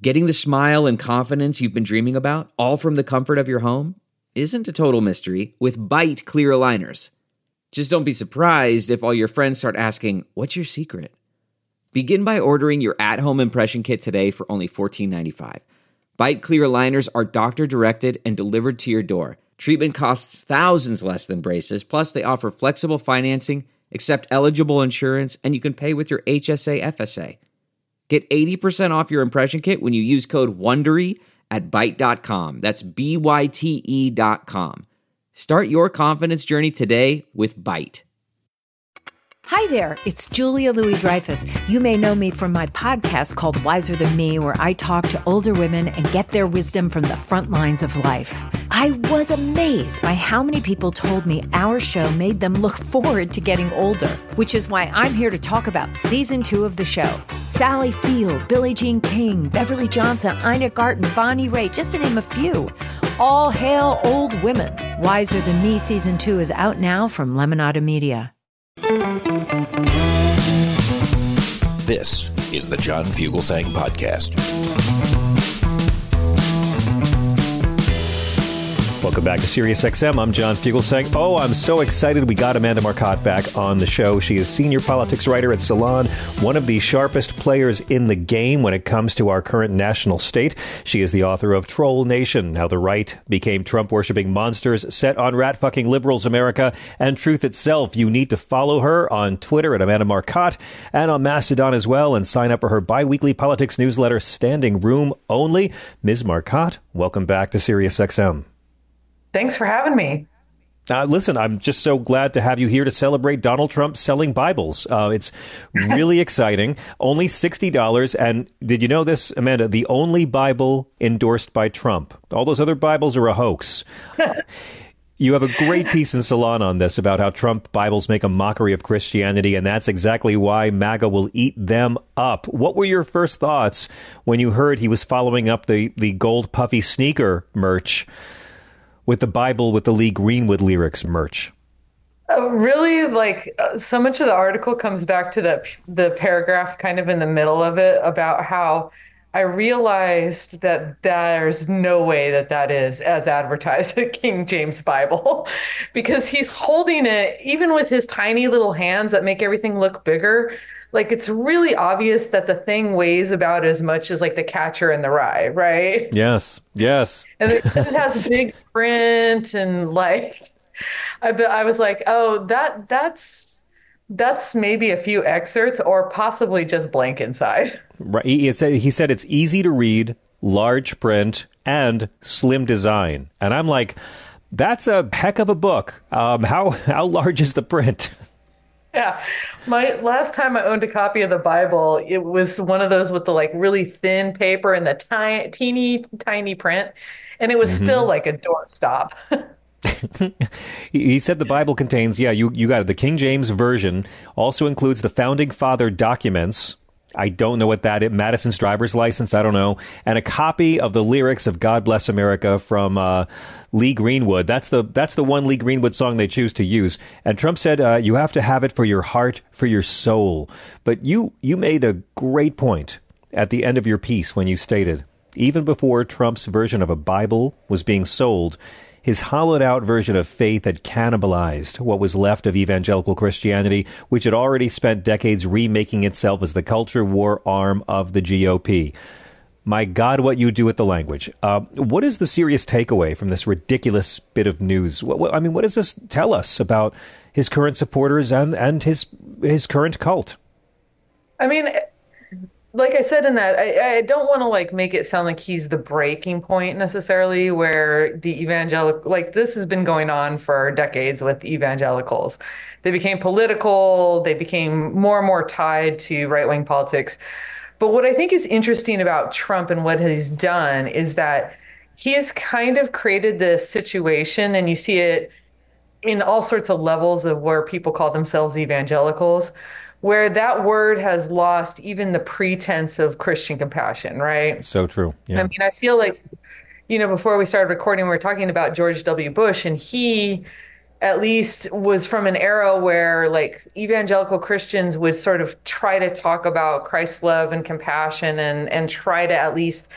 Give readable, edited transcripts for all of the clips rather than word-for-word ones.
Getting the smile and confidence you've been dreaming about, all from the comfort of your home, isn't a total mystery with Byte clear aligners. Just don't be surprised if all your friends start asking, "What's your secret?" Begin by ordering your at-home impression kit today for only $14.95. Byte clear aligners are doctor-directed and delivered to your door. Treatment costs thousands less than braces, plus they offer flexible financing, accept eligible insurance, and you can pay with your HSA FSA. Get 80% off your impression kit when you use code WONDERY at Byte.com. That's BYTE.com. Start your confidence journey today with Byte. Hi there, it's Julia Louis-Dreyfus. You may know me from my podcast called Wiser Than Me, where I talk to older women and get their wisdom from the front lines of life. I was amazed by how many people told me our show made them look forward to getting older, which is why I'm here to talk about season 2 of the show. Sally Field, Billie Jean King, Beverly Johnson, Ina Garten, Bonnie Raitt, just to name a few. All hail old women. Wiser Than Me season 2 is out now from Lemonada Media. This is the John Fugelsang Podcast. Welcome back to SiriusXM. I'm John Fugelsang. Oh, I'm so excited we got Amanda Marcotte back on the show. She is senior politics writer at Salon, one of the sharpest players in the game when it comes to our current national state. She is the author of Troll Nation, How the Right Became Trump-Worshipping Monsters Set on Rat-Fucking Liberals America, and Truth Itself. You need to follow her on Twitter at Amanda Marcotte and on Mastodon as well, and sign up for her bi-weekly politics newsletter, Standing Room Only. Ms. Marcotte, welcome back to SiriusXM. Thanks for having me. Listen, I'm just so glad to have you here to celebrate Donald Trump selling Bibles. It's really exciting. Only $60. And did you know this, Amanda? The only Bible endorsed by Trump. All those other Bibles are a hoax. You have a great piece in Salon on this about how Trump Bibles make a mockery of Christianity, and that's exactly why MAGA will eat them up. What were your first thoughts when you heard he was following up the gold puffy sneaker merch with the Bible with the Lee Greenwood lyrics merch? Really, so much of the article comes back to the paragraph kind of in the middle of it about how I realized that there's no way that is as advertised a King James Bible, because he's holding it, even with his tiny little hands that make everything look bigger. Like, it's really obvious that the thing weighs about as much as the Catcher in the Rye, right? Yes. And it has big print, and I was like, oh, that's maybe a few excerpts or possibly just blank inside. Right. He said it's easy to read, large print, and slim design. And I'm like, that's a heck of a book. How large is the print? Yeah. My last time I owned a copy of the Bible, it was one of those with the really thin paper and the teeny tiny print. And it was still like a doorstop. He said the Bible contains, you got it. The King James Version also includes the Founding Father documents. I don't know what that is. Madison's driver's license, I don't know. And a copy of the lyrics of God Bless America from Lee Greenwood. That's the one Lee Greenwood song they choose to use. And Trump said, you have to have it for your heart, for your soul. But you made a great point at the end of your piece when you stated, even before Trump's version of a Bible was being sold, his hollowed-out version of faith had cannibalized what was left of evangelical Christianity, which had already spent decades remaking itself as the culture war arm of the GOP. My God, what you do with the language. What is the serious takeaway from this ridiculous bit of news? What does this tell us about his current supporters and his current cult? I mean, like I said in that, I don't want to make it sound like he's the breaking point necessarily, where the evangelical, this has been going on for decades with evangelicals. They became political. They became more and more tied to right-wing politics. But what I think is interesting about Trump and what he's done is that he has kind of created this situation, and you see it in all sorts of levels of where people call themselves evangelicals, where that word has lost even the pretense of Christian compassion, right? So true. Yeah. I mean, I feel like, before we started recording, we were talking about George W. Bush, and he at least was from an era where like evangelical Christians would sort of try to talk about Christ's love and compassion and try to at least,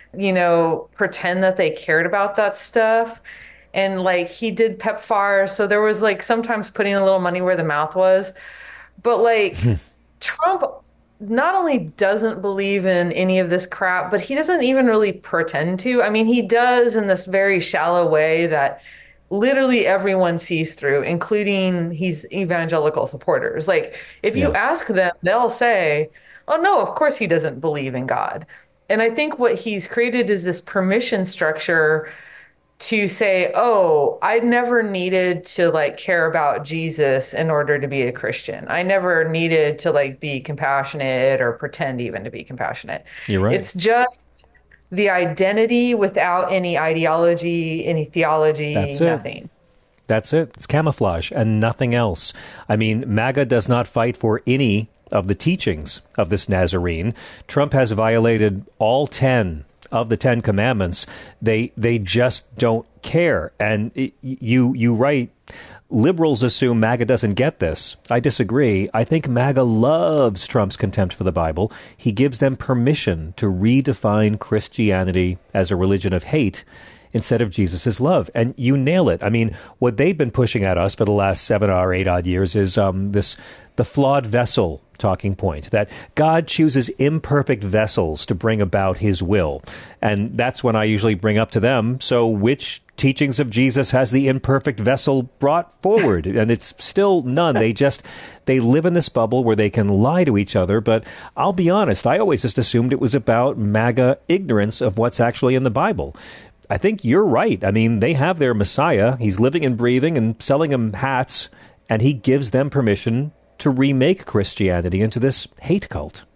pretend that they cared about that stuff. And like he did PEPFAR, so there was like sometimes putting a little money where the mouth was. But like Trump not only doesn't believe in any of this crap, but he doesn't even really pretend to. I mean, he does in this very shallow way that literally everyone sees through, including his evangelical supporters. Like, if you ask them, they'll say, oh, no, of course he doesn't believe in God. And I think what he's created is this permission structure to say, oh, I never needed to like care about Jesus in order to be a Christian. I never needed to like be compassionate or pretend even to be compassionate. You're right. It's just the identity without any ideology, any theology, nothing. That's it. It's camouflage and nothing else. I mean, MAGA does not fight for any of the teachings of this Nazarene. Trump has violated all 10 of the 10 commandments. They just don't care. And you write, liberals assume MAGA doesn't get this. I disagree. I think MAGA loves Trump's contempt for the Bible. He gives them permission to redefine Christianity as a religion of hate instead of Jesus' love. And you nail it. I mean, what they've been pushing at us for the last 7 or 8 odd years is the flawed vessel talking point, that God chooses imperfect vessels to bring about his will. And that's when I usually bring up to them, so which teachings of Jesus has the imperfect vessel brought forward? And it's still none. They live in this bubble where they can lie to each other. But I'll be honest, I always just assumed it was about MAGA ignorance of what's actually in the Bible. I think you're right. I mean, they have their Messiah. He's living and breathing and selling them hats, and he gives them permission to remake Christianity into this hate cult.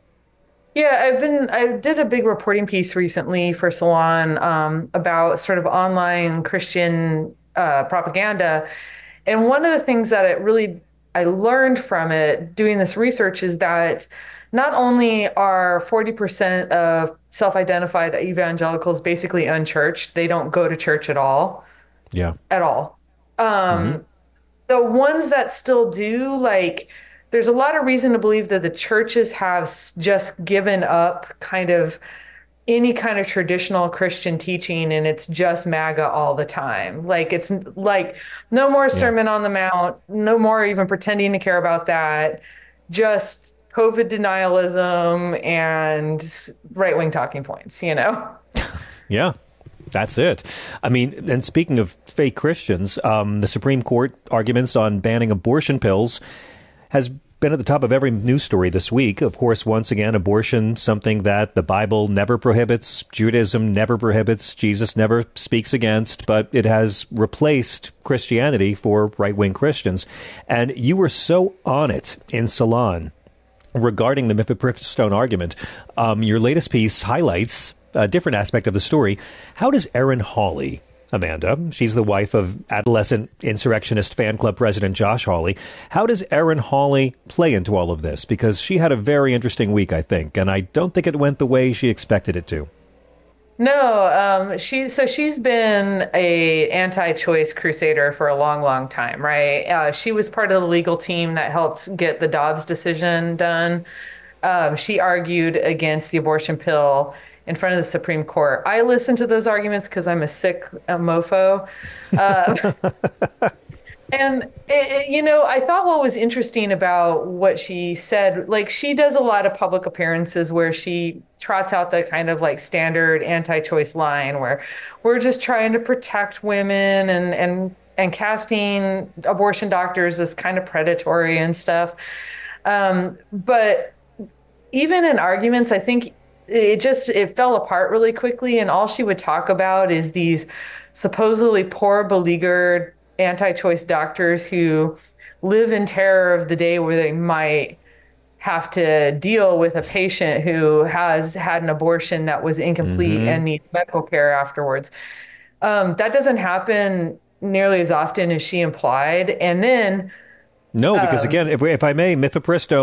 Yeah, I did a big reporting piece recently for Salon about sort of online Christian propaganda. And one of the things that I learned from it doing this research is that not only are 40% of self-identified evangelicals basically unchurched, they don't go to church at all. Yeah. At all. The ones that still do, like, there's a lot of reason to believe that the churches have just given up kind of any kind of traditional Christian teaching, and it's just MAGA all the time. Like, it's like no more Sermon on the Mount, no more even pretending to care about that, just COVID denialism and right-wing talking points, Yeah. That's it. I mean, and speaking of fake Christians, the Supreme Court arguments on banning abortion pills has been at the top of every news story this week. Of course, once again, abortion, something that the Bible never prohibits, Judaism never prohibits, Jesus never speaks against, but it has replaced Christianity for right-wing Christians. And you were so on it in Salon regarding the mifepristone argument. Your latest piece highlights a different aspect of the story. How does Erin Hawley, Amanda, she's the wife of adolescent insurrectionist fan club president Josh Hawley, how does Erin Hawley play into all of this? Because she had a very interesting week, I think, and I don't think it went the way she expected it to. No, she's been a anti-choice crusader for a long, long time, right? She was part of the legal team that helped get the Dobbs decision done. She argued against the abortion pill in front of the Supreme Court. I listened to those arguments because I'm a sick mofo. And, I thought what was interesting about what she said, like, she does a lot of public appearances where she trots out the kind of like standard anti-choice line where we're just trying to protect women and casting abortion doctors as kind of predatory and stuff. But even in arguments, I think it fell apart really quickly. And all she would talk about is these supposedly poor, beleaguered anti-choice doctors who live in terror of the day where they might have to deal with a patient who has had an abortion that was incomplete and needs medical care afterwards. That doesn't happen nearly as often as she implied. And then no, because again, if I may, mifepristone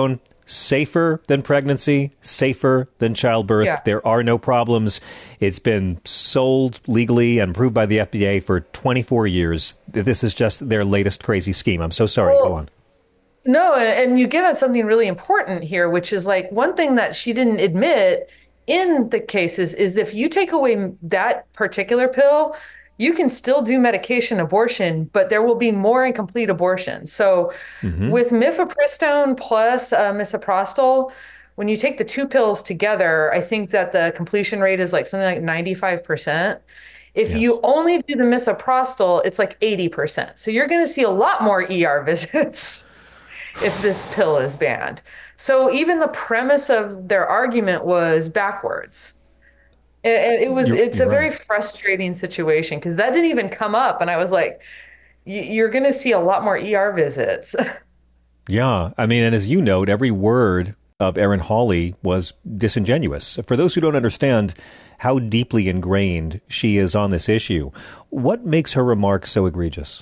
safer than pregnancy, safer than childbirth. Yeah. There are no problems. It's been sold legally and approved by the FDA for 24 years. This is just their latest crazy scheme. I'm so sorry. Go on. No, and you get at something really important here, which is like one thing that she didn't admit in the cases is if you take away that particular pill, you can still do medication abortion, but there will be more incomplete abortions. So with mifepristone plus misoprostol, when you take the two pills together, I think that the completion rate is like something like 95%. If you only do the misoprostol, it's like 80%. So you're going to see a lot more ER visits if this pill is banned. So even the premise of their argument was backwards. It's a very frustrating situation because that didn't even come up. And I was like, you're going to see a lot more ER visits. Yeah. I mean, and as you note, every word of Erin Hawley was disingenuous. For those who don't understand how deeply ingrained she is on this issue, what makes her remarks so egregious?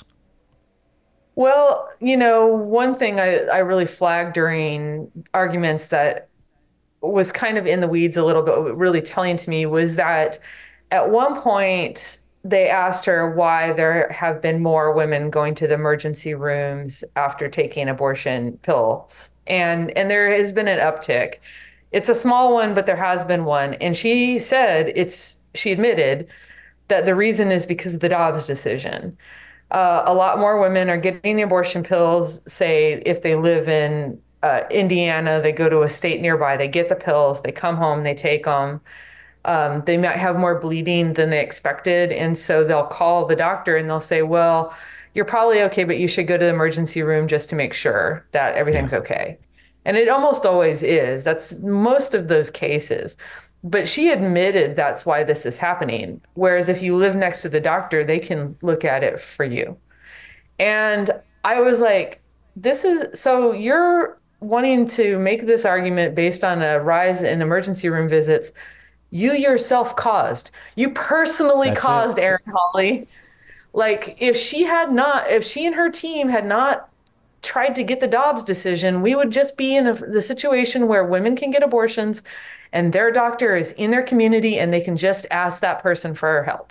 Well, one thing I really flagged during arguments that was kind of in the weeds a little bit, really telling to me was that at one point they asked her why there have been more women going to the emergency rooms after taking abortion pills. And there has been an uptick. It's a small one, but there has been one. And she said she admitted that the reason is because of the Dobbs decision. A lot more women are getting the abortion pills, say, if they live in Indiana, they go to a state nearby, they get the pills, they come home, they take them. They might have more bleeding than they expected. And so they'll call the doctor and they'll say, well, you're probably okay, but you should go to the emergency room just to make sure that everything's okay. And it almost always is. That's most of those cases. But she admitted that's why this is happening. Whereas if you live next to the doctor, they can look at it for you. And I was like, so you're wanting to make this argument based on a rise in emergency room visits you yourself caused. You personally caused Erin Hawley. Like if she and her team had not tried to get the Dobbs decision, we would just be in the situation where women can get abortions and their doctor is in their community and they can just ask that person for help.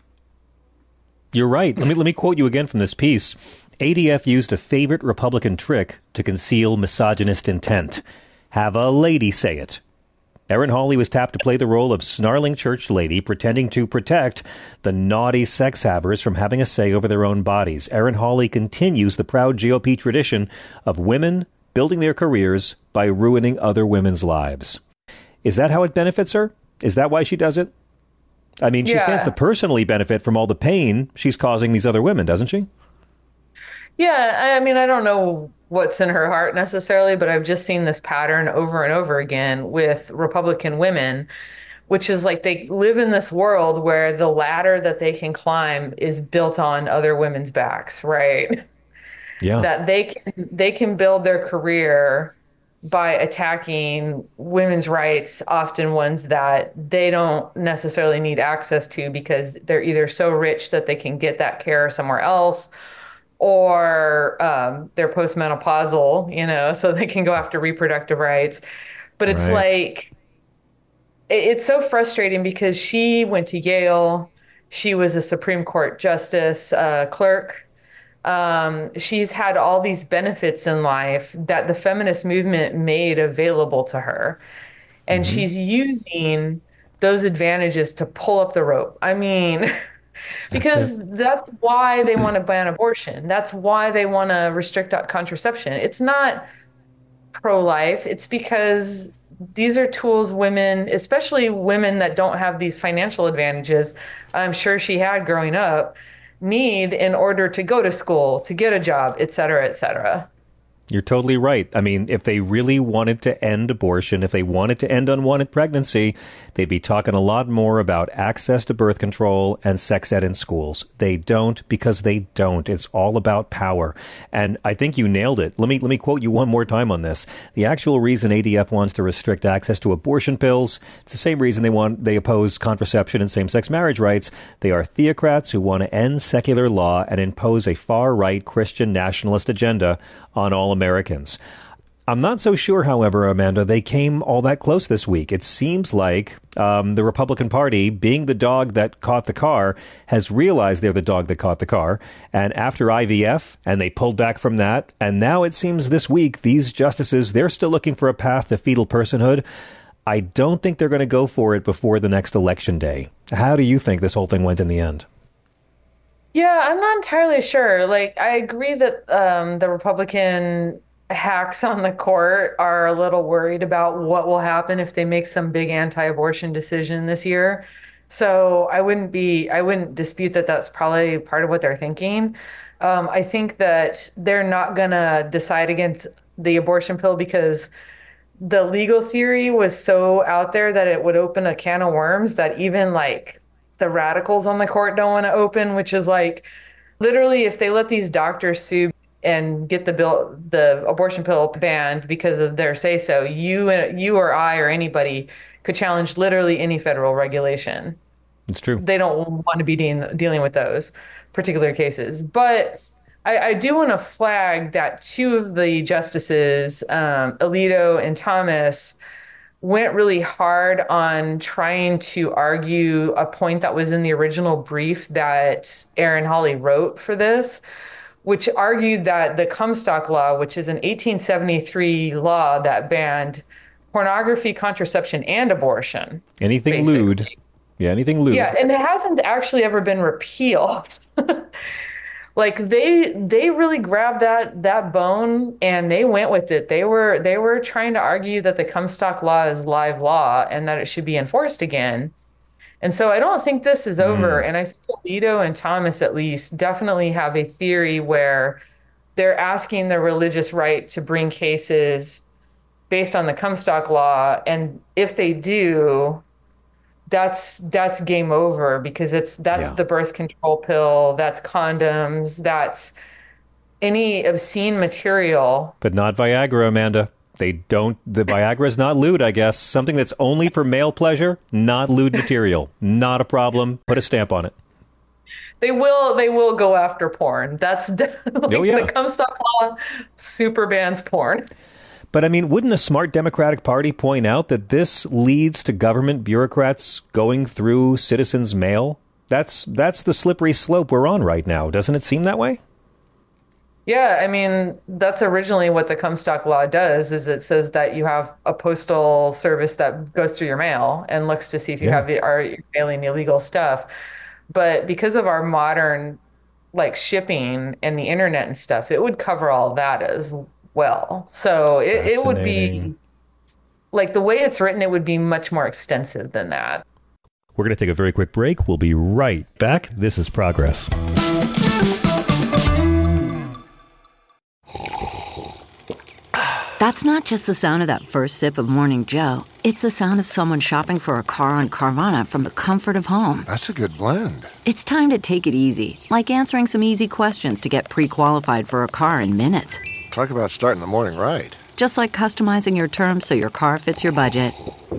You're right. Let me quote you again from this piece. ADF used a favorite Republican trick to conceal misogynist intent. Have a lady say it. Erin Hawley was tapped to play the role of snarling church lady pretending to protect the naughty sex havers from having a say over their own bodies. Erin Hawley continues the proud GOP tradition of women building their careers by ruining other women's lives. Is that how it benefits her? Is that why she does it? I mean, she stands to personally benefit from all the pain she's causing these other women, doesn't she? Yeah, I mean, I don't know what's in her heart necessarily, but I've just seen this pattern over and over again with Republican women, which is like they live in this world where the ladder that they can climb is built on other women's backs, right? Yeah. That they can build their career by attacking women's rights, often ones that they don't necessarily need access to because they're either so rich that they can get that care somewhere else, or they're postmenopausal, so they can go after reproductive rights. But it's like, it's so frustrating because she went to Yale. She was a Supreme Court justice clerk. She's had all these benefits in life that the feminist movement made available to her. And she's using those advantages to pull up the rope. I mean, because that's why they want to ban abortion. That's why they want to restrict contraception. It's not pro-life. It's because these are tools women, especially women that don't have these financial advantages, I'm sure she had growing up, need in order to go to school, to get a job, et cetera, et cetera. You're totally right. I mean, if they really wanted to end abortion, if they wanted to end unwanted pregnancy, they'd be talking a lot more about access to birth control and sex ed in schools. They don't because they don't. It's all about power. And I think you nailed it. Let me quote you one more time on this. The actual reason ADF wants to restrict access to abortion pills, it's the same reason they oppose contraception and same-sex marriage rights. They are theocrats who want to end secular law and impose a far-right Christian nationalist agenda on all Americans. I'm not so sure, however, Amanda, they came all that close this week. It seems like the Republican Party, being the dog that caught the car, has realized they're the dog that caught the car. And after IVF, and they pulled back from that, and now it seems this week, these justices, they're still looking for a path to fetal personhood. I don't think they're going to go for it before the next election day. How do you think this whole thing went in the end? Yeah, I'm not entirely sure. Like, I agree that the Republican hacks on the court are a little worried about what will happen if they make some big anti-abortion decision this year. So I wouldn't dispute that that's probably part of what they're thinking. I think that they're not gonna decide against the abortion pill because the legal theory was so out there that it would open a can of worms that even like the radicals on the court don't want to open, which is like literally if they let these doctors sue and get the abortion pill banned because of their say so, you or I or anybody could challenge literally any federal regulation. It's true. They don't want to be dealing with those particular cases. But I do want to flag that two of the justices, Alito and Thomas, went really hard on trying to argue a point that was in the original brief that Aaron Hawley wrote for this, which argued that the Comstock Law, which is an 1873 law that banned pornography, contraception, and abortion. Anything lewd. Yeah, anything lewd. Yeah, and it hasn't actually ever been repealed. Like they really grabbed that bone and they went with it. They were trying to argue that the Comstock Law is live law and that it should be enforced again. And so I don't think this is over. And I think Alito and Thomas, at least, definitely have a theory where they're asking the religious right to bring cases based on the Comstock Law. And if they do, that's game over because that's the birth control pill, that's condoms, that's any obscene material. But not Viagra, Amanda. The Viagra is not lewd, I guess. Something that's only for male pleasure, not lewd material. Not a problem. Put a stamp on it. They will go after porn. That's definitely the Comstock Law super bans porn. But I mean, wouldn't a smart Democratic Party point out that this leads to government bureaucrats going through citizens' mail? That's the slippery slope we're on right now. Doesn't it seem that way? Yeah, I mean, that's originally what the Comstock Law does, is it says that you have a postal service that goes through your mail and looks to see if you are mailing illegal stuff. But because of our modern like shipping and the internet and stuff, it would cover all that as well. So it would be like the way it's written, it would be much more extensive than that. We're going to take a very quick break. We'll be right back. This is Progress. That's not just the sound of that first sip of Morning Joe. It's the sound of someone shopping for a car on Carvana from the comfort of home. That's a good blend. It's time to take it easy, like answering some easy questions to get pre-qualified for a car in minutes. Talk about starting the morning right. Just like customizing your terms so your car fits your budget.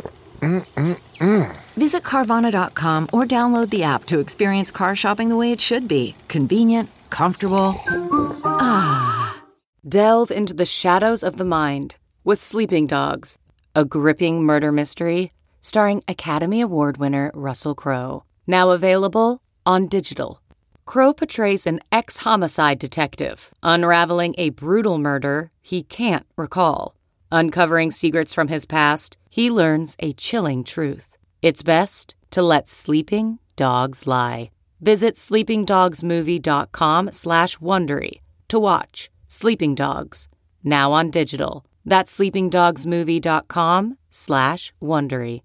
Visit Carvana.com or download the app to experience car shopping the way it should be. Convenient, comfortable. Delve into the shadows of the mind with Sleeping Dogs, a gripping murder mystery starring Academy Award winner Russell Crowe. Now available on digital. Crowe portrays an ex-homicide detective unraveling a brutal murder he can't recall. Uncovering secrets from his past, he learns a chilling truth. It's best to let sleeping dogs lie. Visit sleepingdogsmovie.com/Wondery to watch Sleeping Dogs, now on digital. That's sleepingdogsmovie.com/Wondery.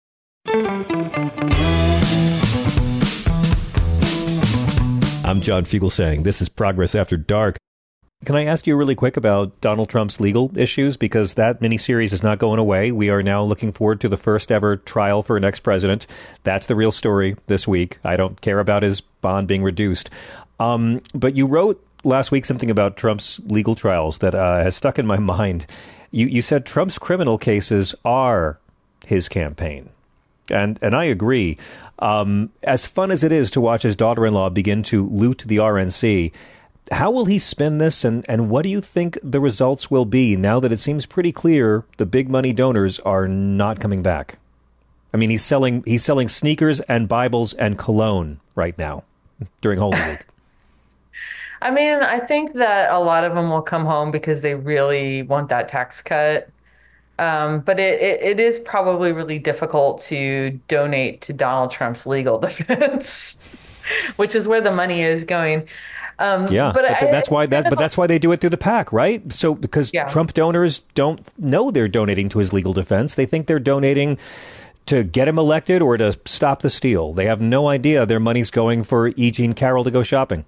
I'm John Fugelsang. This is Progress After Dark. Can I ask you really quick about Donald Trump's legal issues? Because that miniseries is not going away. We are now looking forward to the first ever trial for an ex-president. That's the real story this week. I don't care about his bond being reduced. But you wrote last week something about Trump's legal trials that has stuck in my mind. You said Trump's criminal cases are his campaign. And I agree. As fun as it is to watch his daughter-in-law begin to loot the RNC, How will he spin this, and what do you think the results will be now that it seems pretty clear the big money donors are not coming back? I mean, he's selling sneakers and Bibles and cologne right now during Holy Week. I mean, I think that a lot of them will come home because they really want that tax cut. But it is probably really difficult to donate to Donald Trump's legal defense, which is where the money is going. But that's why they do it through the PAC, right? So because Trump donors don't know they're donating to his legal defense, they think they're donating to get him elected or to stop the steal. They have no idea their money's going for E. Jean Carroll to go shopping.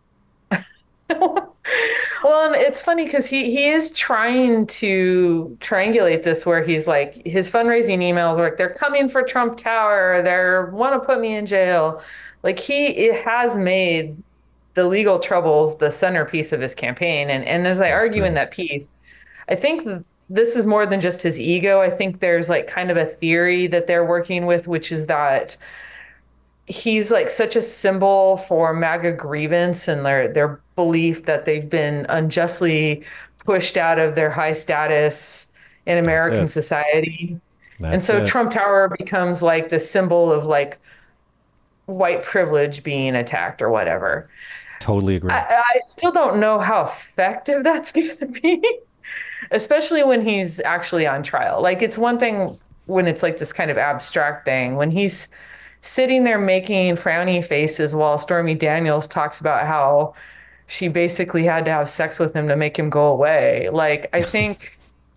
Well, and it's funny because he is trying to triangulate this where he's like, his fundraising emails are like, they're coming for Trump Tower. They want to put me in jail. Like it has made the legal troubles the centerpiece of his campaign. And as I argue in that piece, I think this is more than just his ego. I think there's like kind of a theory that they're working with, which is that he's like such a symbol for MAGA grievance and their belief that they've been unjustly pushed out of their high status in American society. And so Trump Tower becomes like the symbol of like white privilege being attacked or whatever. Totally agree. I still don't know how effective that's going to be, especially when he's actually on trial. Like it's one thing when it's like this kind of abstract thing, when he's sitting there making frowny faces while Stormy Daniels talks about how she basically had to have sex with him to make him go away. Like, I think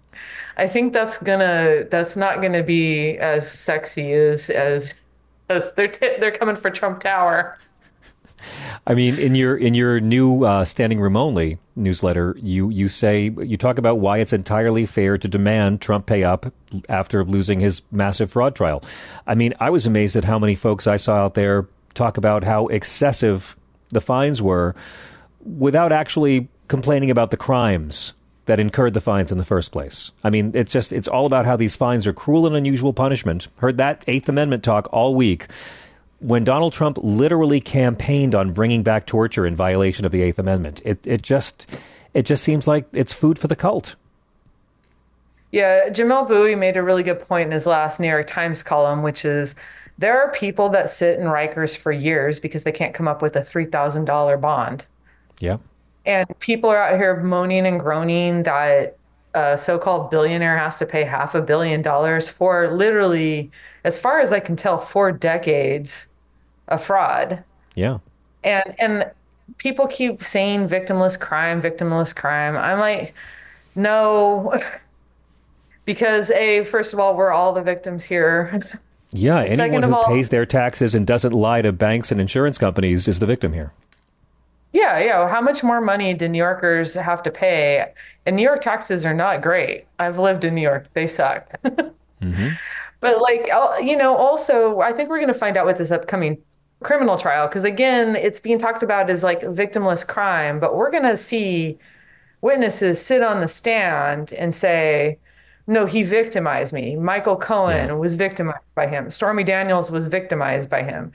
that's not gonna be as sexy as they're coming for Trump Tower. I mean, in your new Standing Room Only newsletter, you talk about why it's entirely fair to demand Trump pay up after losing his massive fraud trial. I mean, I was amazed at how many folks I saw out there talk about how excessive the fines were without actually complaining about the crimes that incurred the fines in the first place. I mean, it's all about how these fines are cruel and unusual punishment. Heard that Eighth Amendment talk all week, when Donald Trump literally campaigned on bringing back torture in violation of the Eighth Amendment. It just seems like it's food for the cult. Yeah, Jamel Bouie made a really good point in his last New York Times column, which is there are people that sit in Rikers for years because they can't come up with a $3,000 bond. Yeah. And people are out here moaning and groaning that a so-called billionaire has to pay $500 million for literally, as far as I can tell, 4 decades of fraud. Yeah. And people keep saying victimless crime. I'm like, no, because first of all, we're all the victims here. Yeah, anyone who pays their taxes and doesn't lie to banks and insurance companies is the victim here. Yeah. How much more money do New Yorkers have to pay? And New York taxes are not great. I've lived in New York. They suck. Mm-hmm. But also, I think we're going to find out with this upcoming criminal trial, because again, it's being talked about as like victimless crime, but we're going to see witnesses sit on the stand and say, no, he victimized me. Michael Cohen was victimized by him. Stormy Daniels was victimized by him.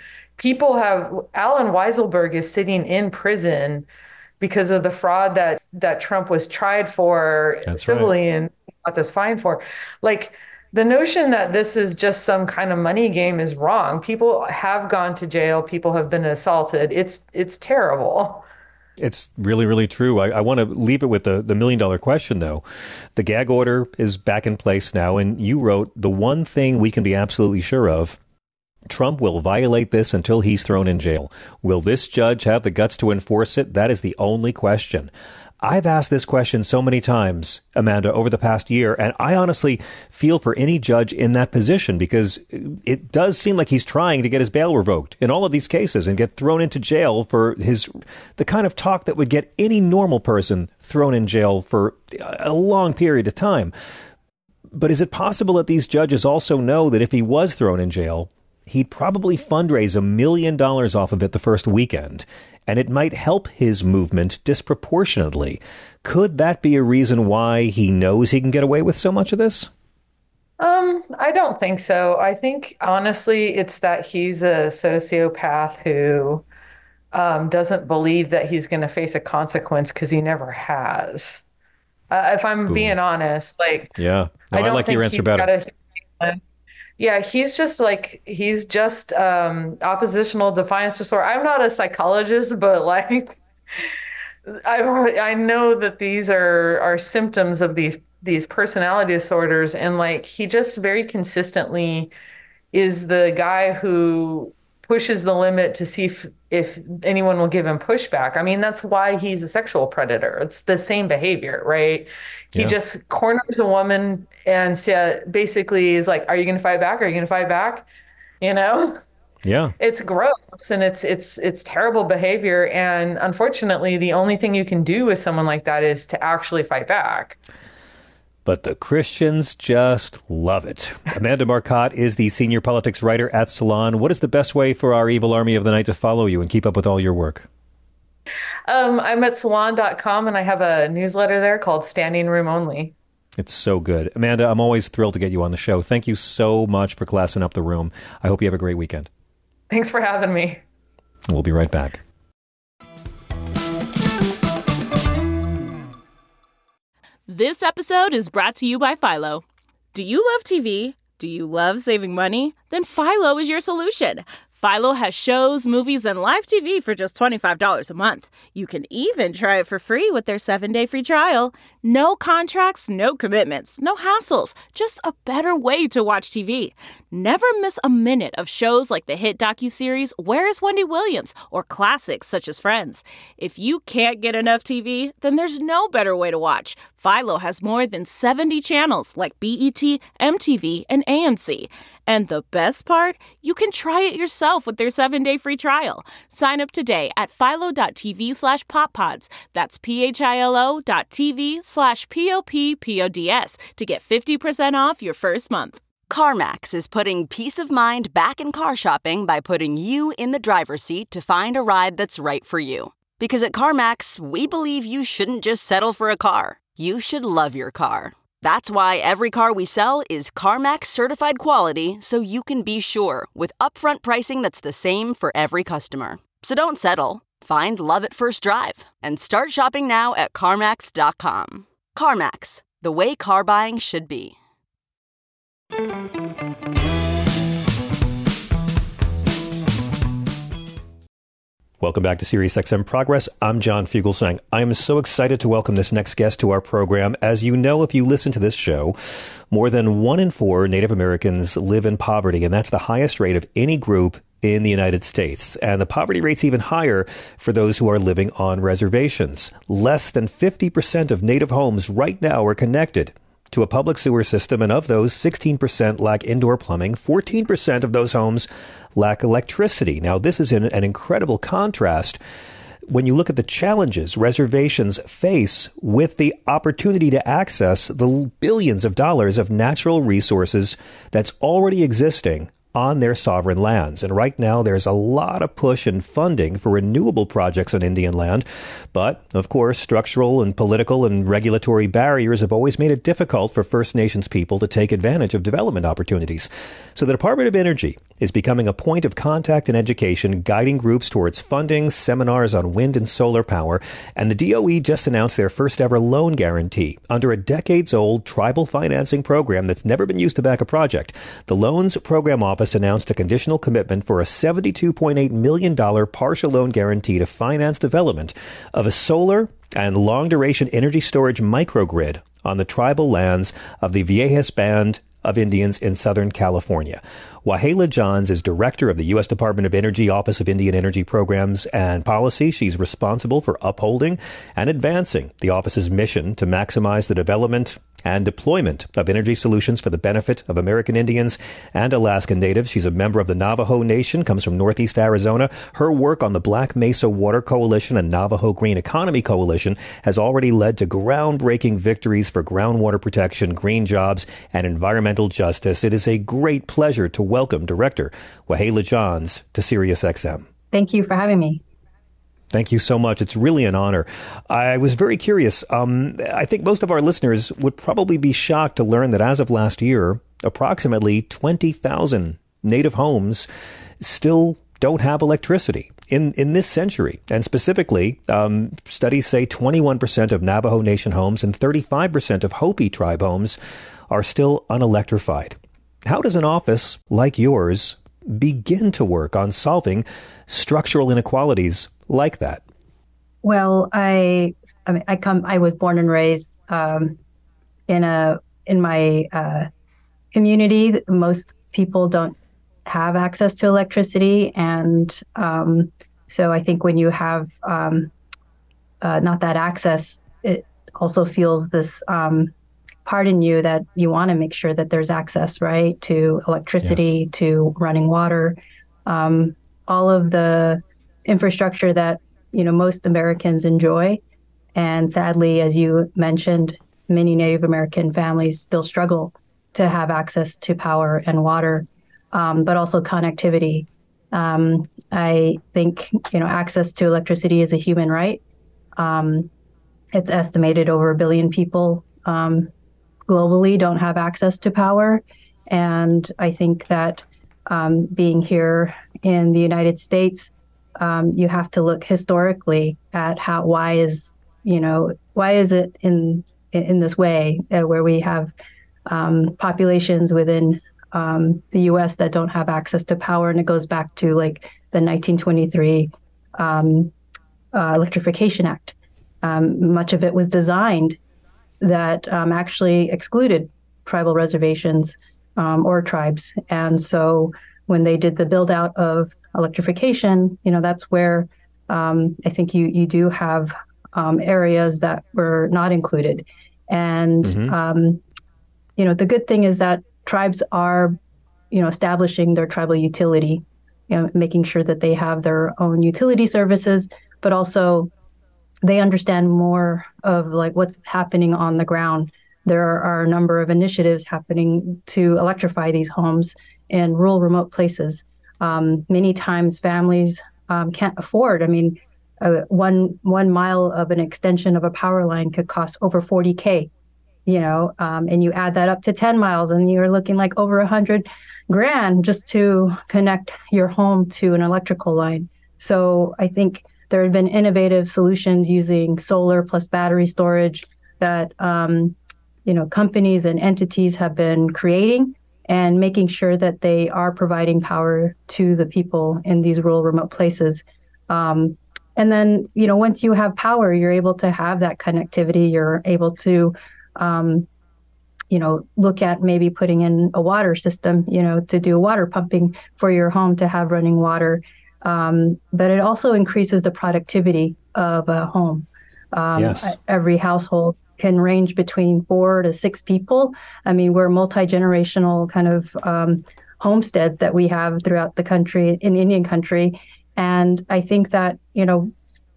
Alan Weiselberg is sitting in prison because of the fraud that Trump was tried for civilly and got this fine for. Like, the notion that this is just some kind of money game is wrong. People have gone to jail. People have been assaulted. It's terrible. It's really, really true. I want to leave it with the $1 million question, though. The gag order is back in place now, and you wrote, the one thing we can be absolutely sure of, Trump will violate this until he's thrown in jail. Will this judge have the guts to enforce it? That is the only question. I've asked this question so many times, Amanda, over the past year, and I honestly feel for any judge in that position, because it does seem like he's trying to get his bail revoked in all of these cases and get thrown into jail for the kind of talk that would get any normal person thrown in jail for a long period of time. But is it possible that these judges also know that if he was thrown in jail, he'd probably fundraise $1 million off of it the first weekend, and it might help his movement disproportionately? Could that be a reason why he knows he can get away with so much of this? I don't think so. I think, honestly, it's that he's a sociopath who doesn't believe that he's going to face a consequence because he never has. If I'm being honest, like, yeah, no, I like your answer better. Yeah, he's just oppositional defiance disorder. I'm not a psychologist, but like, I know that these are symptoms of these personality disorders, and like, he just very consistently is the guy who pushes the limit to see if anyone will give him pushback. I mean, that's why he's a sexual predator. It's the same behavior, right? He just corners a woman and basically is like, are you going to fight back? Are you going to fight back? You know? Yeah. It's gross and it's terrible behavior. And unfortunately, the only thing you can do with someone like that is to actually fight back. But the Christians just love it. Amanda Marcotte is the senior politics writer at Salon. What is the best way for our evil army of the night to follow you and keep up with all your work? I'm at salon.com, and I have a newsletter there called Standing Room Only. It's so good. Amanda, I'm always thrilled to get you on the show. Thank you so much for classing up the room. I hope you have a great weekend. Thanks for having me. We'll be right back. This episode is brought to you by Philo. Do you love TV? Do you love saving money? Then Philo is your solution. Philo has shows, movies, and live TV for just $25 a month. You can even try it for free with their 7-day free trial. No contracts, no commitments, no hassles. Just a better way to watch TV. Never miss a minute of shows like the hit docuseries Where is Wendy Williams? Or classics such as Friends. If you can't get enough TV, then there's no better way to watch. Philo has more than 70 channels like BET, MTV, and AMC. And the best part? You can try it yourself with their 7-day free trial. Sign up today at philo.tv/poppods. That's philo.tv/POPPODS to get 50% off your first month. CarMax is putting peace of mind back in car shopping by putting you in the driver's seat to find a ride that's right for you. Because at CarMax, we believe you shouldn't just settle for a car. You should love your car. That's why every car we sell is CarMax certified quality, so you can be sure with upfront pricing that's the same for every customer. So don't settle. Find love at first drive and start shopping now at CarMax.com. CarMax, the way car buying should be. Welcome back to SiriusXM Progress. I'm John Fugelsang. I am so excited to welcome this next guest to our program. As you know, if you listen to this show, more than 1 in 4 Native Americans live in poverty, and that's the highest rate of any group in the United States. And the poverty rate's even higher for those who are living on reservations. Less than 50% of Native homes right now are connected to a public sewer system, and of those, 16% lack indoor plumbing. 14% of those homes lack electricity. Now, this is in an incredible contrast when you look at the challenges reservations face with the opportunity to access the billions of dollars of natural resources that's already existing on their sovereign lands. And right now, there's a lot of push and funding for renewable projects on Indian land. But, of course, structural and political and regulatory barriers have always made it difficult for First Nations people to take advantage of development opportunities. So the Department of Energy is becoming a point of contact and education, guiding groups towards funding, seminars on wind and solar power. And the DOE just announced their first ever loan guarantee under a decades-old tribal financing program that's never been used to back a project. The Loans Program Office announced a conditional commitment for a $72.8 million partial loan guarantee to finance development of a solar and long-duration energy storage microgrid on the tribal lands of the Viejas Band of Indians in Southern California. Waheela Johns is director of the U.S. Department of Energy Office of Indian Energy Programs and Policy. She's responsible for upholding and advancing the office's mission to maximize the development and deployment of energy solutions for the benefit of American Indians and Alaskan Natives. She's a member of the Navajo Nation, comes from Northeast Arizona. Her work on the Black Mesa Water Coalition and Navajo Green Economy Coalition has already led to groundbreaking victories for groundwater protection, green jobs, and environmental justice. It is a great pleasure to welcome Director Waheela Johns to SiriusXM. Thank you for having me. Thank you so much. It's really an honor. I was very curious. I think most of our listeners would probably be shocked to learn that as of last year, approximately 20,000 Native homes still don't have electricity in this century. And specifically, studies say 21% of Navajo Nation homes and 35% of Hopi tribe homes are still unelectrified. How does an office like yours begin to work on solving structural inequalities like that? Well, I was born and raised in my community. Most people don't have access to electricity, and so I think when you have not that access, it also feels this part in you that you want to make sure that there's access, right, to electricity, yes, to running water, all of the infrastructure that most Americans enjoy. And sadly, as you mentioned, many Native American families still struggle to have access to power and water, but also connectivity. I think, access to electricity is a human right. It's estimated over 1 billion people globally don't have access to power. And I think that being here in the United States, you have to look historically at why is it in this way where we have populations within the U.S. that don't have access to power, and it goes back to like the 1923 Electrification Act. Much of it was designed that actually excluded tribal reservations or tribes, and so when they did the build out of electrification, that's where I think you do have areas that were not included. And, the good thing is that tribes are, establishing their tribal utility, making sure that they have their own utility services, but also they understand more of like what's happening on the ground. There are a number of initiatives happening to electrify these homes in rural, remote places. Many times families can't afford. I mean, 1 mile of an extension of a power line could cost over $40,000, and you add that up to 10 miles and you're looking like over $100,000 just to connect your home to an electrical line. So I think there have been innovative solutions using solar plus battery storage that, companies and entities have been creating and making sure that they are providing power to the people in these rural, remote places. And then, once you have power, you're able to have that connectivity. You're able to, look at maybe putting in a water system, to do water pumping for your home to have running water. But it also increases the productivity of a home. Yes. Every household can range between 4 to 6 people. I mean, we're multi-generational kind of homesteads that we have throughout the country, in Indian country. And I think that, when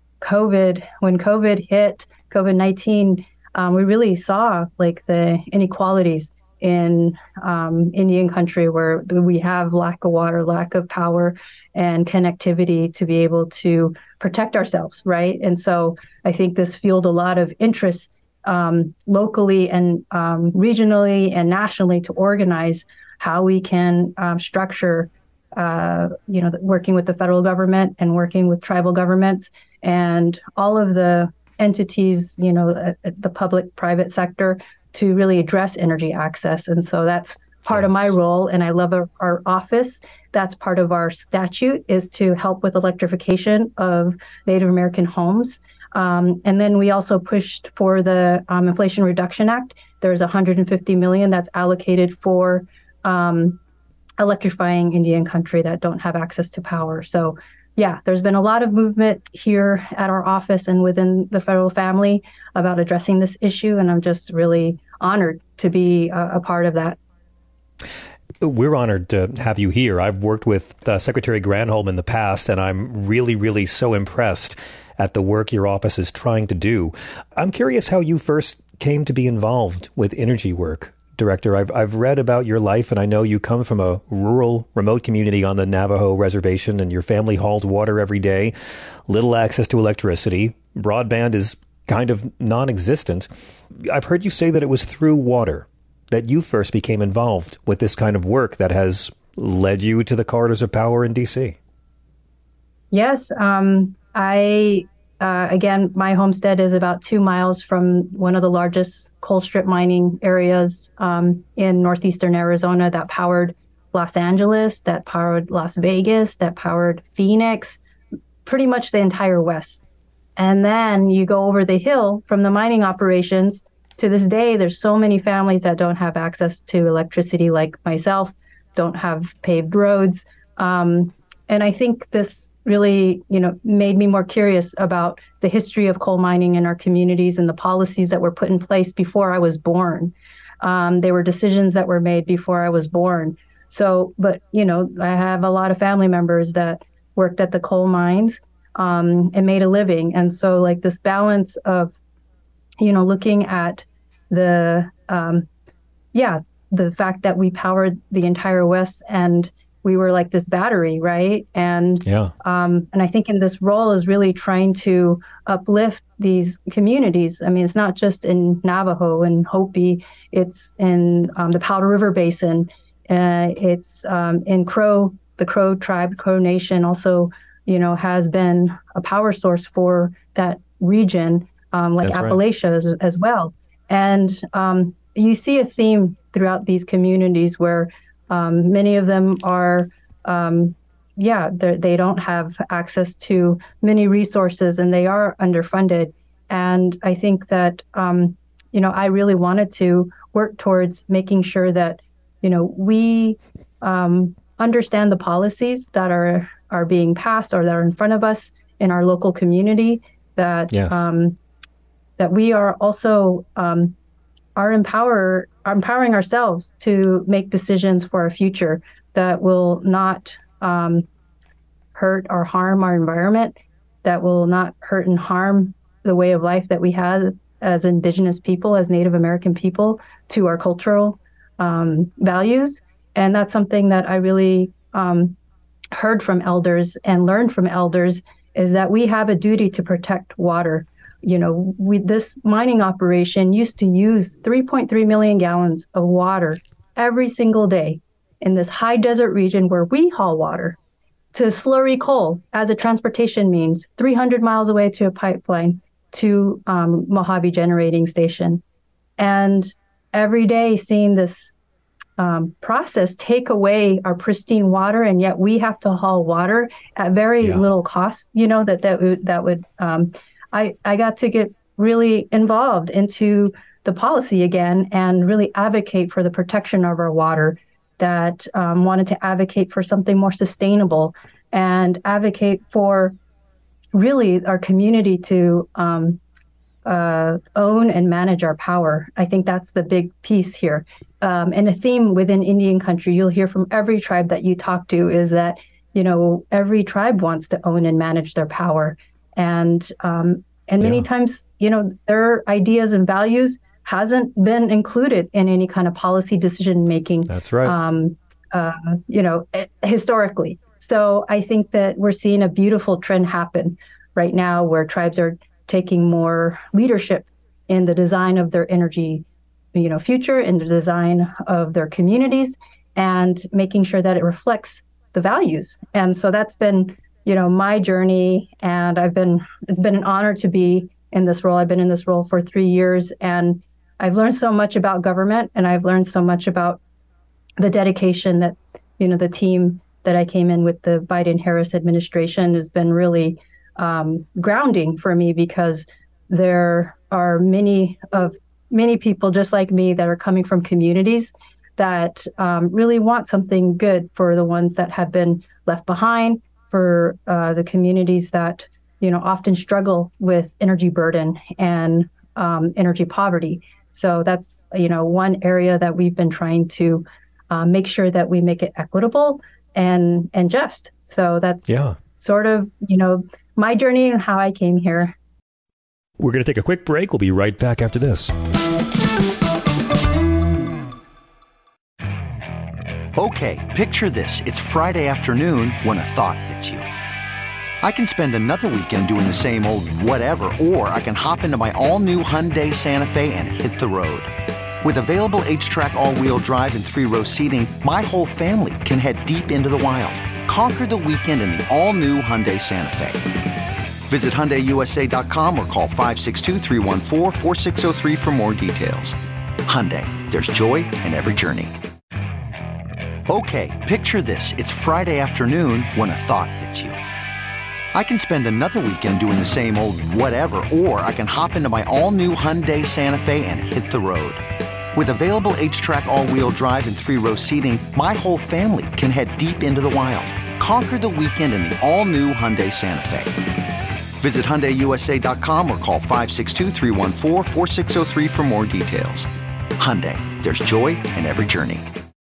COVID hit, COVID-19, we really saw like the inequalities in Indian country where we have lack of water, lack of power and connectivity to be able to protect ourselves, right? And so I think this fueled a lot of interest locally and regionally and nationally to organize how we can structure, working with the federal government and working with tribal governments and all of the entities, the public, private sector to really address energy access. And so that's part of my role. And I love our office. That's part of our statute, is to help with electrification of Native American homes. And then we also pushed for the Inflation Reduction Act. There's $150 million that's allocated for electrifying Indian country that don't have access to power. So yeah, there's been a lot of movement here at our office and within the federal family about addressing this issue. And I'm just really honored to be a part of that. We're honored to have you here. I've worked with Secretary Granholm in the past, and I'm really, really so impressed at the work your office is trying to do. I'm curious how you first came to be involved with energy work, Director. I've read about your life, and I know you come from a rural, remote community on the Navajo reservation, and your family hauled water every day, little access to electricity. Broadband is kind of non-existent. I've heard you say that it was through water that you first became involved with this kind of work that has led you to the corridors of power in D.C. Yes. Again, my homestead is about 2 miles from one of the largest coal strip mining areas in northeastern Arizona that powered Los Angeles, that powered Las Vegas, that powered Phoenix, pretty much the entire West. And then you go over the hill from the mining operations. To this day, there's so many families that don't have access to electricity like myself, don't have paved roads. And I think this really, made me more curious about the history of coal mining in our communities and the policies that were put in place before I was born. They were decisions that were made before I was born. So, but, I have a lot of family members that worked at the coal mines and made a living. And so like this balance of, looking at the fact that we powered the entire West and we were like this battery, right? And I think in this role is really trying to uplift these communities. I mean, it's not just in Navajo and Hopi, it's in the Powder River Basin, it's in the Crow tribe, Crow Nation also, has been a power source for that region, like Appalachia as well. And you see a theme throughout these communities where many of them are, they don't have access to many resources and they are underfunded. And I think that, I really wanted to work towards making sure that, we understand the policies that are being passed or that are in front of us in our local community, that that we are also empowering ourselves to make decisions for our future that will not hurt or harm our environment, that will not hurt and harm the way of life that we have as Indigenous people, as Native American people, to our cultural values. And that's something that I really heard from elders and learned from elders, is that we have a duty to protect water. This mining operation used to use 3.3 million gallons of water every single day in this high desert region where we haul water to slurry coal as a transportation means 300 miles away to a pipeline to Mojave Generating Station. And every day seeing this process take away our pristine water, and yet we have to haul water at very little cost, that would I got to get really involved into the policy again and really advocate for the protection of our water, that wanted to advocate for something more sustainable and advocate for really our community to own and manage our power. I think that's the big piece here. And a theme within Indian country, you'll hear from every tribe that you talk to, is that, every tribe wants to own and manage their power. And many times, their ideas and values hasn't been included in any kind of policy decision making. That's right. Historically. So I think that we're seeing a beautiful trend happen right now where tribes are taking more leadership in the design of their energy, future, in the design of their communities, and making sure that it reflects the values. And so that's been, my journey, and it's been an honor to be in this role. I've been in this role for 3 years, and I've learned so much about government, and I've learned so much about the dedication that, the team that I came in with, the Biden-Harris administration, has been really grounding for me, because there are many people just like me that are coming from communities that really want something good for the ones that have been left behind, for the communities that, often struggle with energy burden and energy poverty. So that's, one area that we've been trying to make sure that we make it equitable and just. So that's sort of, my journey and how I came here. We're going to take a quick break. We'll be right back after this. Okay, picture this. It's Friday afternoon when a thought hits you. I can spend another weekend doing the same old whatever, or I can hop into my all-new Hyundai Santa Fe and hit the road. With available H-Track all-wheel drive and 3-row seating, my whole family can head deep into the wild. Conquer the weekend in the all-new Hyundai Santa Fe. Visit HyundaiUSA.com or call 562-314-4603 for more details. Hyundai, there's joy in every journey. Okay, picture this. It's Friday afternoon when a thought hits you. I can spend another weekend doing the same old whatever, or I can hop into my all-new Hyundai Santa Fe and hit the road. With available H-Track all-wheel drive and 3-row seating, my whole family can head deep into the wild. Conquer the weekend in the all-new Hyundai Santa Fe. Visit HyundaiUSA.com or call 562-314-4603 for more details. Hyundai, there's joy in every journey.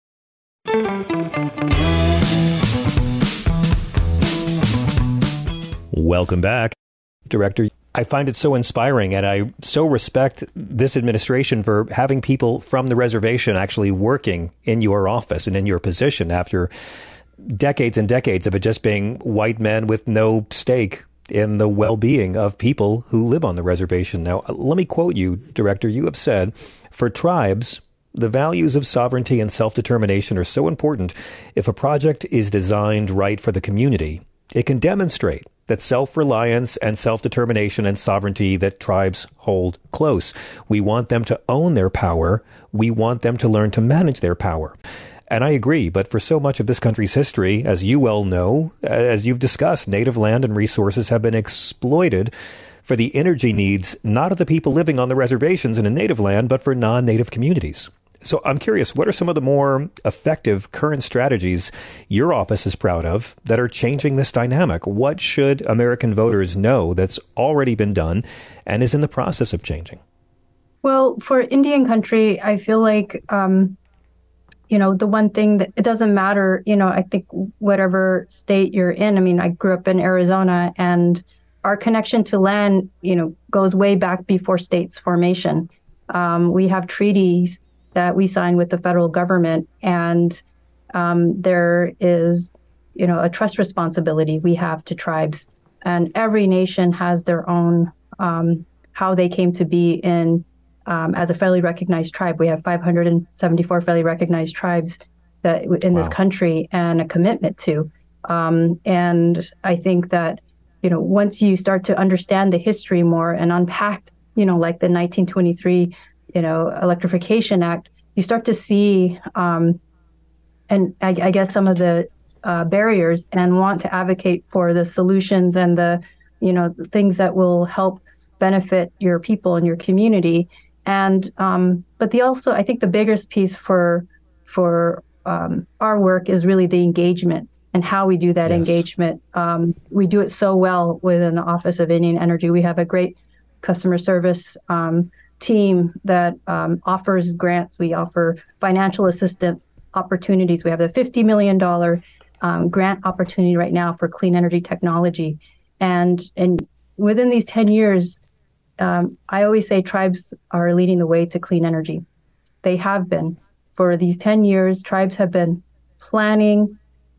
Welcome back. Director, I find it so inspiring, and I so respect this administration for having people from the reservation actually working in your office and in your position after decades and decades of it just being white men with no stake in the well-being of people who live on the reservation. Now, let me quote you, Director. You have said, for tribes, the values of sovereignty and self-determination are so important. If a project is designed right for the community, it can demonstrate that self-reliance and self-determination and sovereignty that tribes hold close. We want them to own their power. We want them to learn to manage their power. And I agree, but for so much of this country's history, as you well know, as you've discussed, native land and resources have been exploited for the energy needs, not of the people living on the reservations in a native land, but for non-native communities. So I'm curious, what are some of the more effective current strategies your office is proud of that are changing this dynamic? What should American voters know that's already been done and is in the process of changing? Well, for Indian country, I feel like, the one thing that it doesn't matter, I think whatever state you're in. I mean, I grew up in Arizona, and our connection to land, goes way back before states formation. We have treaties that we sign with the federal government, and there is, a trust responsibility we have to tribes, and every nation has their own how they came to be in as a federally recognized tribe. We have 574 federally recognized tribes that in this country, and a commitment to. And I think that once you start to understand the history more and unpack, like the 1923. Electrification Act, you start to see, and I guess some of the barriers, and want to advocate for the solutions and the, things that will help benefit your people and your community. And but I think the biggest piece for our work is really the engagement and how we do that engagement. We do it so well within the Office of Indian Energy. We have a great customer service team that offers grants. We offer financial assistance opportunities. We have a $50 million grant opportunity right now for clean energy technology. And within these 10 years, I always say tribes are leading the way to clean energy. They have been. For these 10 years, tribes have been planning.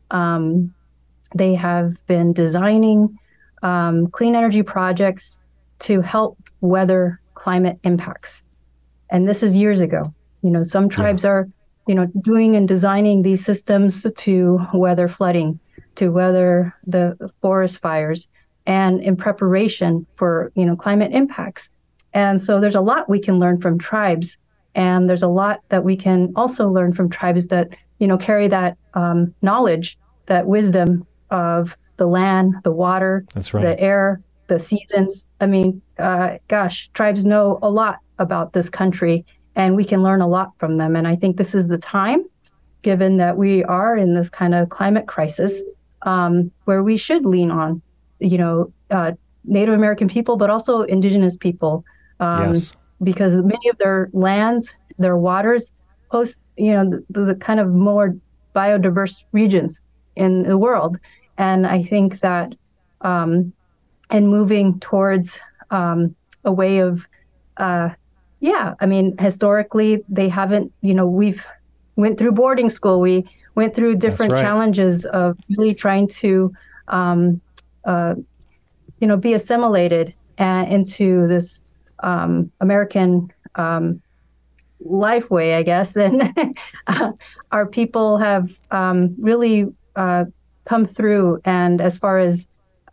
They have been designing clean energy projects to help weather climate impacts. And this is years ago. Some tribes are, doing and designing these systems to weather flooding, to weather the forest fires, and in preparation for, climate impacts. And so there's a lot we can learn from tribes. And there's a lot that we can also learn from tribes that, carry that knowledge, that wisdom of the land, the water, the air, the seasons. I mean, tribes know a lot about this country, and we can learn a lot from them. And I think this is the time, given that we are in this kind of climate crisis, where we should lean on, Native American people, but also Indigenous people, because many of their lands, their waters host, the kind of more biodiverse regions in the world. And I think that, and moving towards a way of, historically, they haven't, we've went through boarding school. We went through different challenges of really trying to, be assimilated into this American life way, I guess. And our people have really come through. And as far as,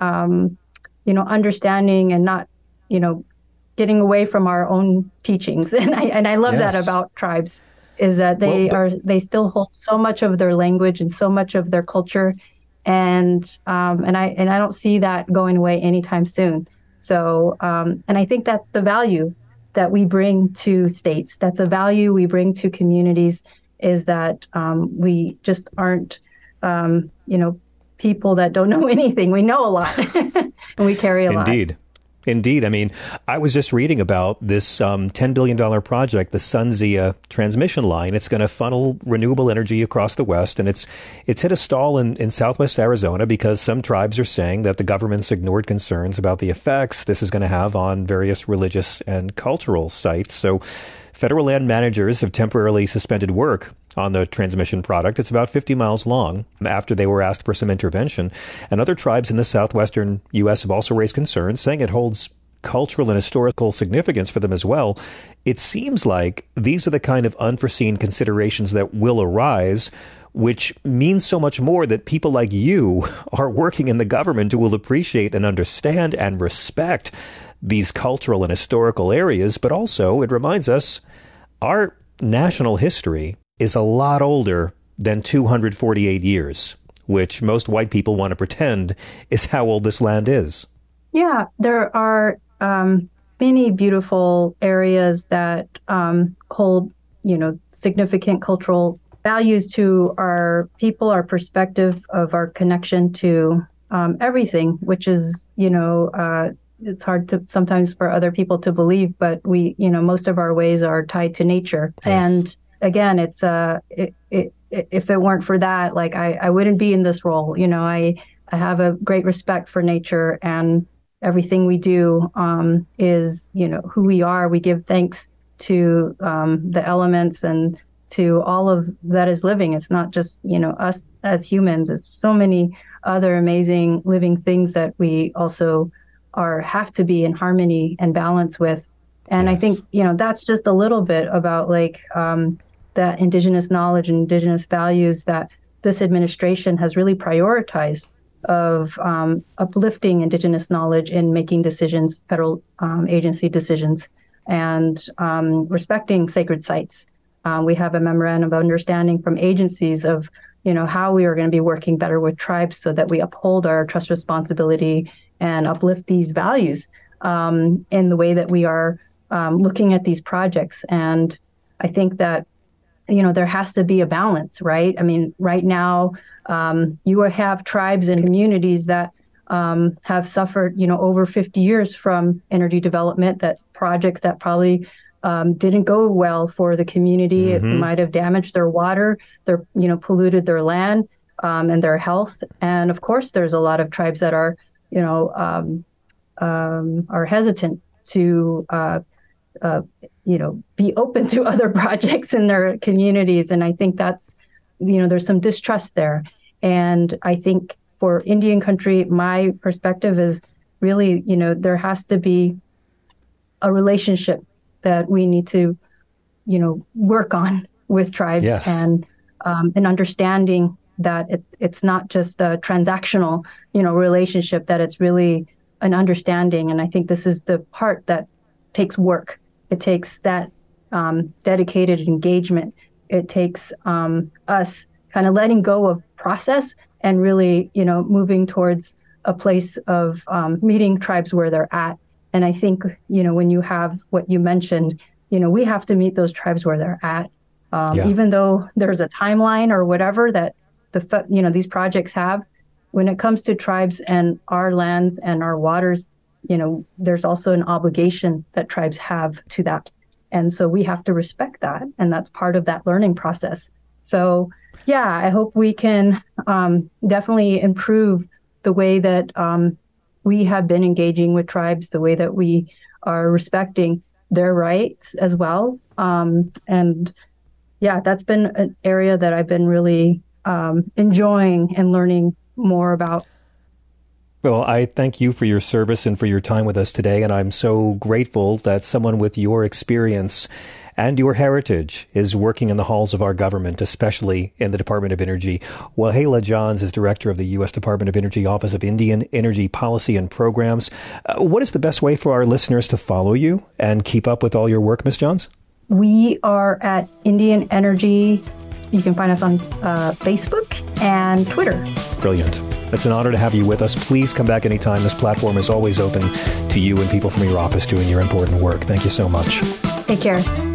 understanding and not, getting away from our own teachings. And I love that about tribes, is that they still hold so much of their language and so much of their culture. And I don't see that going away anytime soon. So, and I think that's the value that we bring to states. That's a value we bring to communities, is that we just aren't, people that don't know anything. We know a lot and we carry a lot. Indeed. I mean, I was just reading about this $10 billion project, the SunZia transmission line. It's going to funnel renewable energy across the West, and it's hit a stall in southwest Arizona because some tribes are saying that the government's ignored concerns about the effects this is going to have on various religious and cultural sites. So federal land managers have temporarily suspended work on the transmission product. It's about 50 miles long after they were asked for some intervention. And other tribes in the southwestern U.S. have also raised concerns, saying it holds cultural and historical significance for them as well. It seems like these are the kind of unforeseen considerations that will arise, which means so much more that people like you are working in the government who will appreciate and understand and respect these cultural and historical areas. But also, it reminds us our national history is a lot older than 248 years, which most white people want to pretend is how old this land is. Yeah, there are many beautiful areas that hold, significant cultural values to our people, our perspective of our connection to everything, which is, it's hard to sometimes for other people to believe, but we, most of our ways are tied to nature. Yes. And again, it's if it weren't for that, like I wouldn't be in this role. I have a great respect for nature, and everything we do is, who we are. We give thanks to the elements and to all of that is living. It's not just, us as humans. It's so many other amazing living things that we also have to be in harmony and balance with. And yes. I think, that's just a little bit about that indigenous knowledge and indigenous values that this administration has really prioritized of uplifting indigenous knowledge in making decisions, federal agency decisions, and respecting sacred sites. We have a memorandum of understanding from agencies of, how we are going to be working better with tribes so that we uphold our trust responsibility and uplift these values in the way that we are looking at these projects. And I think that, there has to be a balance, right? I mean, right now, you have tribes and communities that have suffered, over 50 years from energy development, that projects that probably didn't go well for the community. Mm-hmm. It might have damaged their water, polluted their land and their health. And of course, there's a lot of tribes that are, are hesitant to, be open to other projects in their communities. And I think that's, there's some distrust there. And I think for Indian country, my perspective is really, there has to be a relationship that we need to, work on with tribes. Yes. And an understanding that it's not just a transactional, relationship, that it's really an understanding. And I think this is the part that takes work. It takes that dedicated engagement. It takes us kind of letting go of process and really, moving towards a place of meeting tribes where they're at. And I think, when you have what you mentioned, we have to meet those tribes where they're at. Even though there's a timeline or whatever that these projects have, when it comes to tribes and our lands and our waters, there's also an obligation that tribes have to that. And so we have to respect that. And that's part of that learning process. So, yeah, I hope we can definitely improve the way that we have been engaging with tribes, the way that we are respecting their rights as well. And yeah, that's been an area that I've been really enjoying and learning more about. Well, I thank you for your service and for your time with us today, and I'm so grateful that someone with your experience and your heritage is working in the halls of our government, especially in the Department of Energy. Waheela Johns is director of the U.S. Department of Energy Office of Indian Energy Policy and Programs. What is the best way for our listeners to follow you and keep up with all your work, Ms. Johns? We are at Indian Energy. You can find us on Facebook and Twitter. Brilliant. It's an honor to have you with us. Please come back anytime. This platform is always open to you and people from your office doing your important work. Thank you so much. Take care.